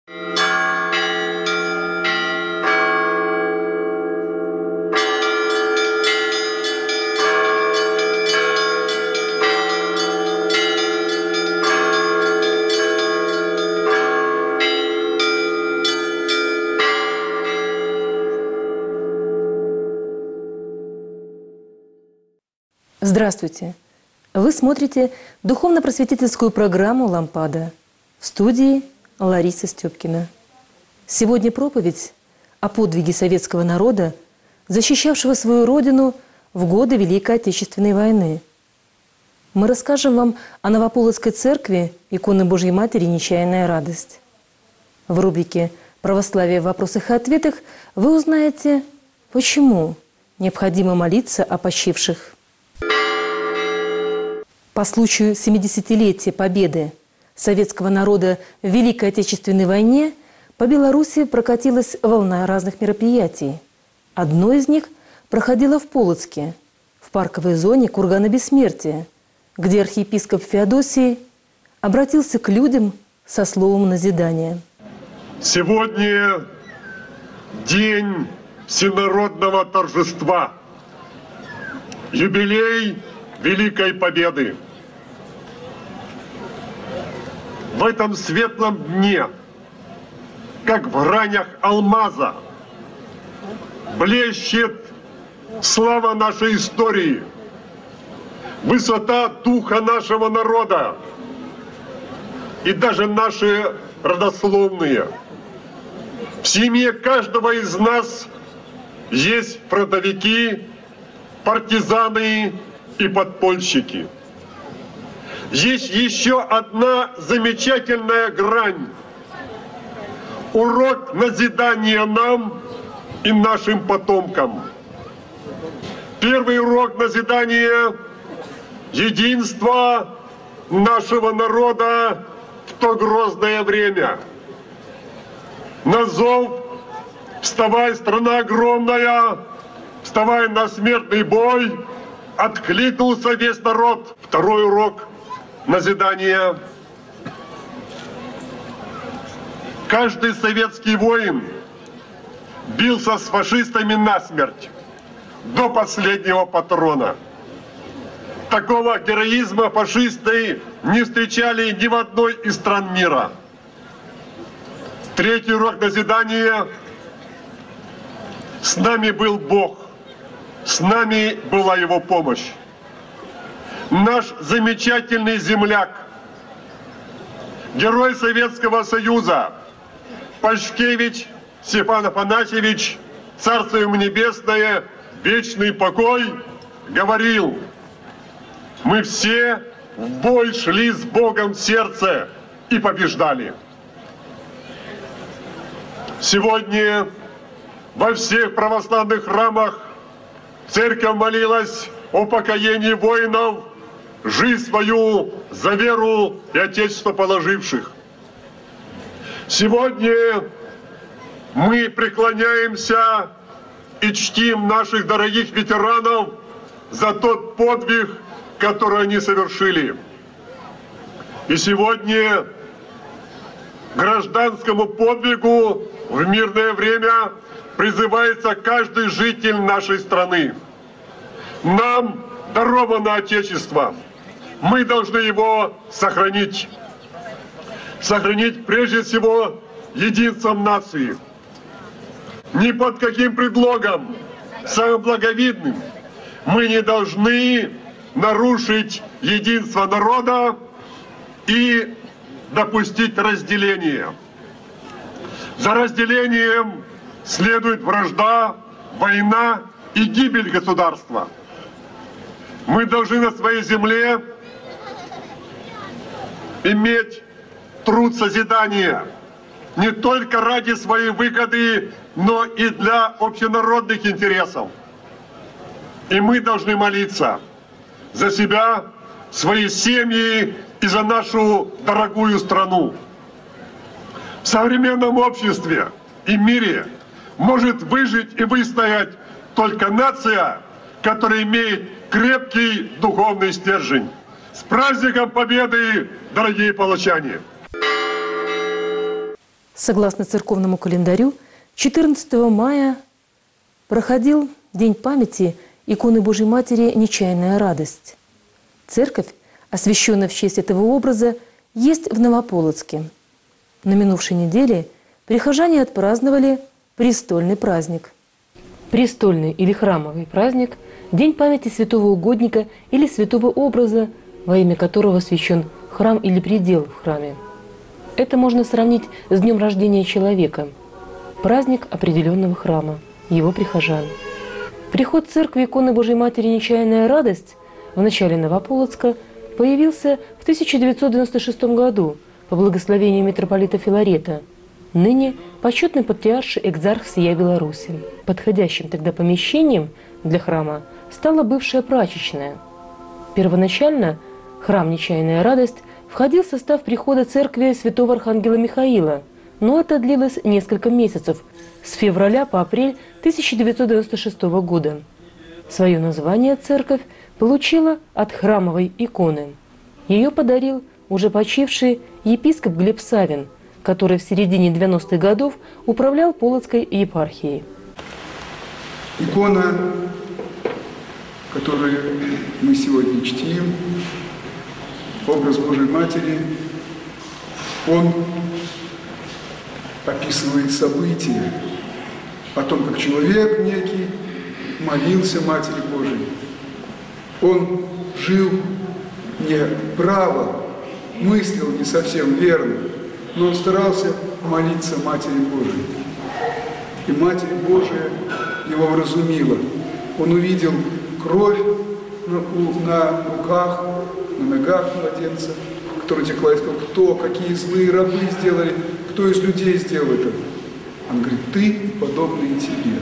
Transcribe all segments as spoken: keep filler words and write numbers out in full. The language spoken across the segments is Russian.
Здравствуйте! Вы смотрите духовно-просветительскую программу «Лампада». В студии Лариса Степкина. Сегодня проповедь о подвиге советского народа, защищавшего свою родину в годы Великой Отечественной войны. Мы расскажем вам о Новополоцкой церкви иконы Божьей Матери «Нечаянная радость». В рубрике «Православие в вопросах и ответах» вы узнаете, почему необходимо молиться о почивших. По случаю семидесятилетия победы советского народа в Великой Отечественной войне по Беларуси прокатилась волна разных мероприятий. Одно из них проходило в Полоцке, в парковой зоне Кургана Бессмертия, где архиепископ Феодосий обратился к людям со словом назидания. Сегодня день всенародного торжества, юбилей Великой Победы. В этом светлом дне, как в гранях алмаза, блещет слава нашей истории, высота духа нашего народа и даже наши родословные. В семье каждого из нас есть фронтовики, партизаны и подпольщики. Есть еще одна замечательная грань. Урок назидания нам и нашим потомкам. Первый урок назидания — единство нашего народа в то грозное время. На зов «Вставай, страна огромная! Вставай на смертный бой!» откликнулся весь народ. Второй урок назидания. Каждый советский воин бился с фашистами насмерть до последнего патрона. Такого героизма фашисты не встречали ни в одной из стран мира. Третий урок назидания. С нами был Бог. С нами была Его помощь. Наш замечательный земляк, герой Советского Союза, Пашкевич Степан Афанасьевич, царство ему небесное, вечный покой, говорил: мы все в бой шли с Богом в сердце и побеждали. Сегодня во всех православных храмах церковь молилась о покаянии воинов, жизнь свою за веру и Отечество положивших. Сегодня мы преклоняемся и чтим наших дорогих ветеранов за тот подвиг, который они совершили. И сегодня гражданскому подвигу в мирное время призывается каждый житель нашей страны. Нам даровано Отечество. Мы должны его сохранить. Сохранить прежде всего единством нации. Ни под каким предлогом, самым благовидным, мы не должны нарушить единство народа и допустить разделение. За разделением следует вражда, война и гибель государства. Мы должны на своей земле иметь труд созидания не только ради своей выгоды, но и для общенародных интересов. И мы должны молиться за себя, свои семьи и за нашу дорогую страну. В современном обществе и мире может выжить и выстоять только нация, которая имеет крепкий духовный стержень. С праздником Победы, дорогие полочане! Согласно церковному календарю, четырнадцатого мая проходил День памяти иконы Божьей Матери «Нечаянная радость». Церковь, освященная в честь этого образа, есть в Новополоцке. На минувшей неделе прихожане отпраздновали престольный праздник. Престольный или храмовый праздник – день памяти святого угодника или святого образа, во имя которого освящен храм или предел в храме. Это можно сравнить с днем рождения человека. Праздник определенного храма, его прихожан. Приход церкви иконы Божьей Матери «Нечаянная радость» в начале Новополоцка появился в тысяча девятьсот девяносто шестом году по благословению митрополита Филарета, ныне почетный патриарший экзарх всея Беларуси. Подходящим тогда помещением для храма стала бывшая прачечная. Первоначально храм «Нечаянная радость» входил в состав прихода церкви святого архангела Михаила, но это длилось несколько месяцев, с февраля по апрель тысяча девятьсот девяносто шестого года. Свое название церковь получила от храмовой иконы. Ее подарил уже почивший епископ Глеб Савин, который в середине девяностых годов управлял Полоцкой епархией. Икона, которую мы сегодня чтим, образ Божьей Матери, он описывает события о том, как человек некий молился Матери Божией. Он жил неправо, мыслил не совсем верно, но он старался молиться Матери Божией. И Матерь Божия его вразумила. Он увидел кровь на руках, на ногах младенца, который текла, и сказал: кто, какие злые рабы сделали, кто из людей сделал это? Он говорит: ты, подобный тебе.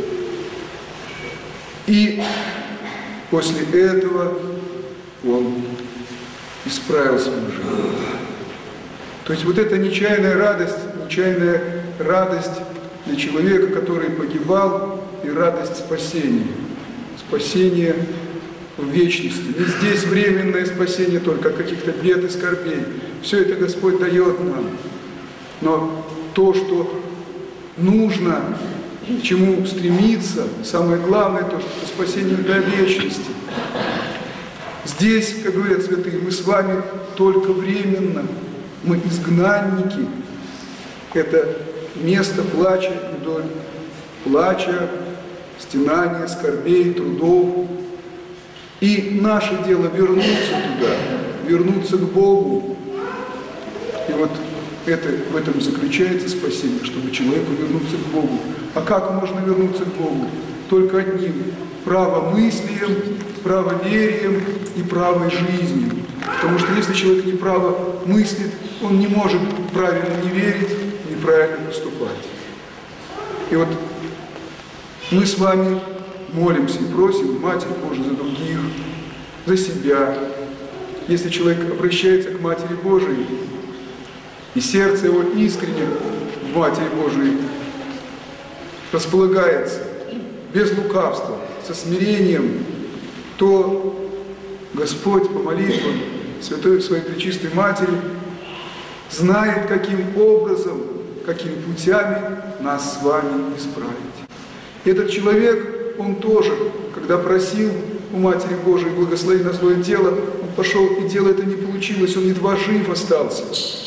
И после этого он исправил свою жизнь. То есть вот эта нечаянная радость, нечаянная радость для человека, который погибал, и радость спасения. Спасение в вечности. Не здесь временное спасение только от каких-то бед и скорбей. Все это Господь дает нам. Но то, что нужно, к чему стремиться, самое главное, то, что это спасение для вечности. Здесь, как говорят святые, мы с вами только временно. Мы изгнанники. Это место плача и доль. Плача, стенания, скорбей, трудов. И наше дело вернуться туда, вернуться к Богу. И вот это, в этом заключается спасение, чтобы человеку вернуться к Богу. А как можно вернуться к Богу? Только одним – правомыслием, правоверием и правой жизнью. Потому что если человек неправо мыслит, он не может правильно не верить, неправильно поступать. И вот мы с вами молимся и просим Матерь Божию за других, за себя. Если человек обращается к Матери Божией, и сердце его искренне в Матери Божией располагается, без лукавства, со смирением, то Господь по молитвам Святой Своей Пречистой Матери знает, каким образом, какими путями нас с вами исправить. Этот человек, он тоже, когда просил у Матери Божией благослови на злое дело, он пошел, и дело это не получилось, он едва жив остался.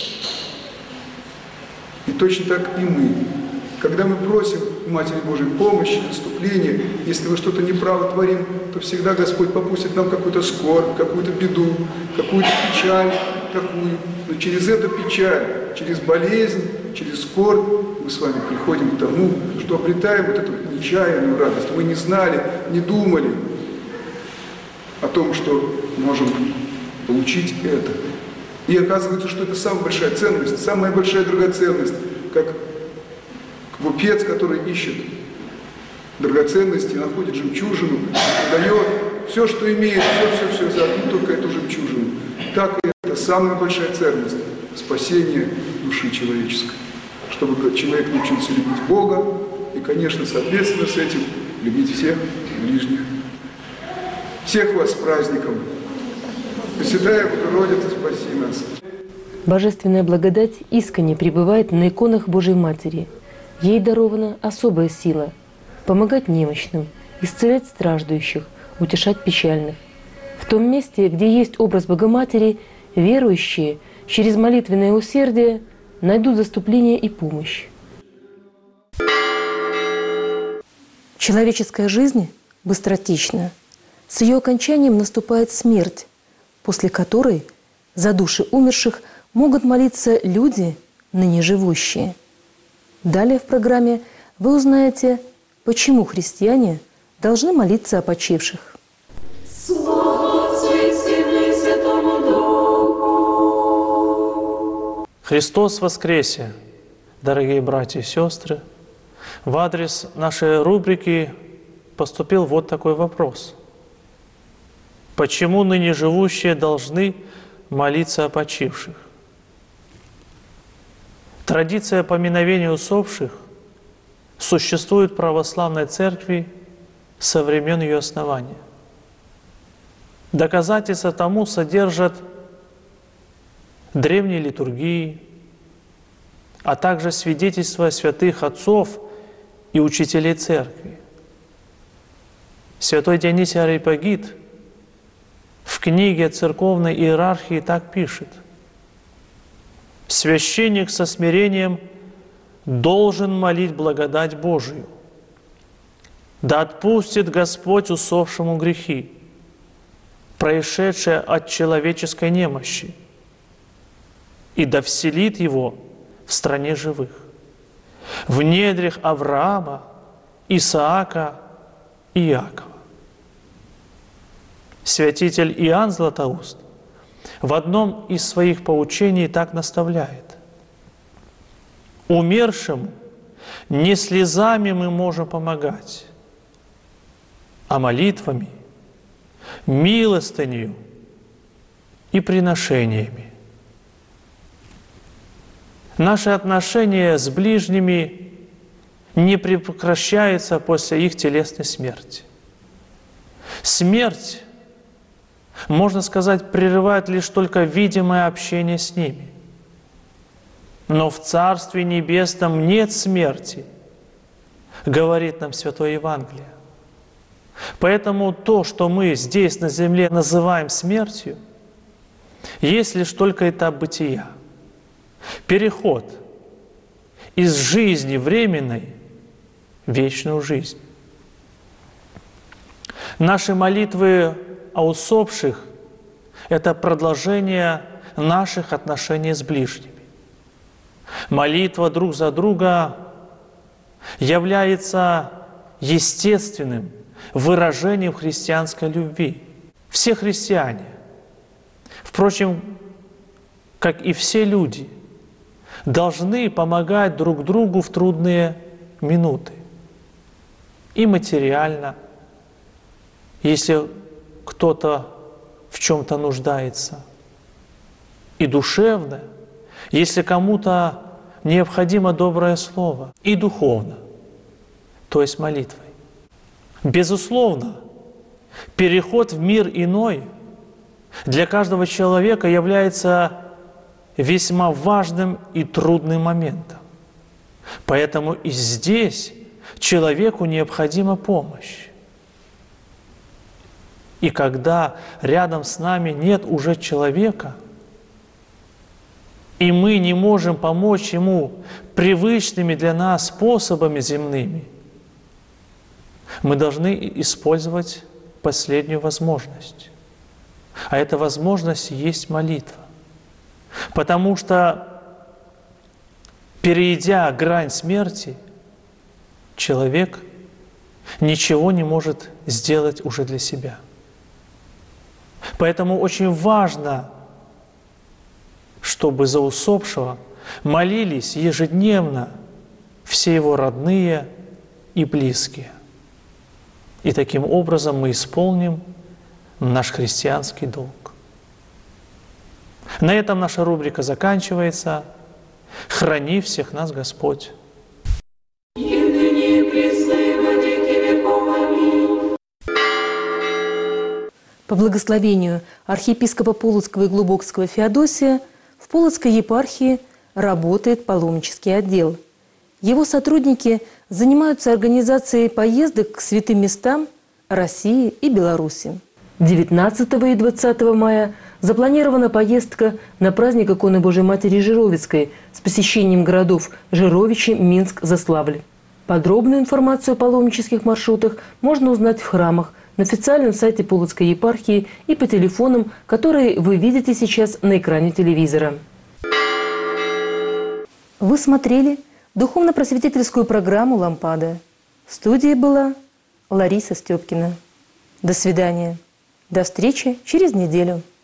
И точно так и мы. Когда мы просим у Матери Божией помощи, наступления, если мы что-то неправо творим, то всегда Господь попустит нам какую-то скорбь, какую-то беду, какую-то печаль такую. Но через эту печаль, через болезнь, через скорбь мы с вами приходим к тому, что обретаем вот эту нечаянную радость. Мы не знали, не думали о том, что можем получить это. И оказывается, что это самая большая ценность, самая большая драгоценность, как купец, который ищет драгоценности, находит жемчужину, дает все, что имеет, все-все-все за одну только эту жемчужину. Так и это самая большая ценность – спасение души человеческой. Чтобы человек научился любить Бога и, конечно, соответственно с этим любить всех ближних. Всех вас с праздником! Пресвятая Богородица, спаси нас! Божественная благодать искренне пребывает на иконах Божьей Матери. Ей дарована особая сила – помогать немощным, исцелять страждущих, утешать печальных. В том месте, где есть образ Богоматери, верующие через молитвенное усердие найдут заступление и помощь. Человеческая жизнь быстротечна. С ее окончанием наступает смерть, после которой за души умерших могут молиться люди, ныне живущие. Далее в программе вы узнаете, почему христиане должны молиться о почивших. Слава Отцу и Сыну и Святому Духу! Христос воскресе! Дорогие братья и сестры, в адрес нашей рубрики поступил вот такой вопрос. Почему ныне живущие должны молиться о почивших? Традиция поминовения усопших существует в православной церкви со времен ее основания. Доказательства тому содержат древние литургии, а также свидетельства святых отцов и учителей церкви. Святой Дионисий Ареопагит в книге «Церковной иерархии» так пишет: «Священник со смирением должен молить благодать Божию. Да отпустит Господь усопшему грехи, происшедшие от человеческой немощи, и да вселит его в стране живых, в недрях Авраама, Исаака и Иакова». Святитель Иоанн Златоуст в одном из своих поучений так наставляет: «Умершему не слезами мы можем помогать, а молитвами, милостынью и приношениями». Наши отношения с ближними не прекращаются после их телесной смерти. Смерть, можно сказать, прерывает лишь только видимое общение с ними. Но в Царстве Небесном нет смерти, говорит нам Святое Евангелие. Поэтому то, что мы здесь на земле называем смертью, есть лишь только этап бытия. Переход из жизни временной в вечную жизнь. Наши молитвы о усопших – это продолжение наших отношений с ближними. Молитва друг за друга является естественным выражением христианской любви. Все христиане, впрочем, как и все люди, должны помогать друг другу в трудные минуты. И материально, если кто-то в чем-то нуждается, и душевно, если кому-то необходимо доброе слово, и духовно, то есть молитвой. Безусловно, переход в мир иной для каждого человека является весьма важным и трудным моментом. Поэтому и здесь человеку необходима помощь. И когда рядом с нами нет уже человека, и мы не можем помочь ему привычными для нас способами земными, мы должны использовать последнюю возможность. А эта возможность есть молитва. Потому что, перейдя грань смерти, человек ничего не может сделать уже для себя. Поэтому очень важно, чтобы за усопшего молились ежедневно все его родные и близкие. И таким образом мы исполним наш христианский долг. На этом наша рубрика заканчивается. Храни всех нас Господь. По благословению архиепископа Полоцкого и Глубокского Феодосия в Полоцкой епархии работает паломнический отдел. Его сотрудники занимаются организацией поездок к святым местам России и Беларуси. девятнадцатого и двадцатого мая запланирована поездка на праздник иконы Божией Матери Жировицкой с посещением городов Жировичи, Минск, Заславль. Подробную информацию о паломнических маршрутах можно узнать в храмах, на официальном сайте Полоцкой епархии и по телефонам, которые вы видите сейчас на экране телевизора. Вы смотрели духовно-просветительскую программу «Лампада». В студии была Лариса Степкина. До свидания. До встречи через неделю.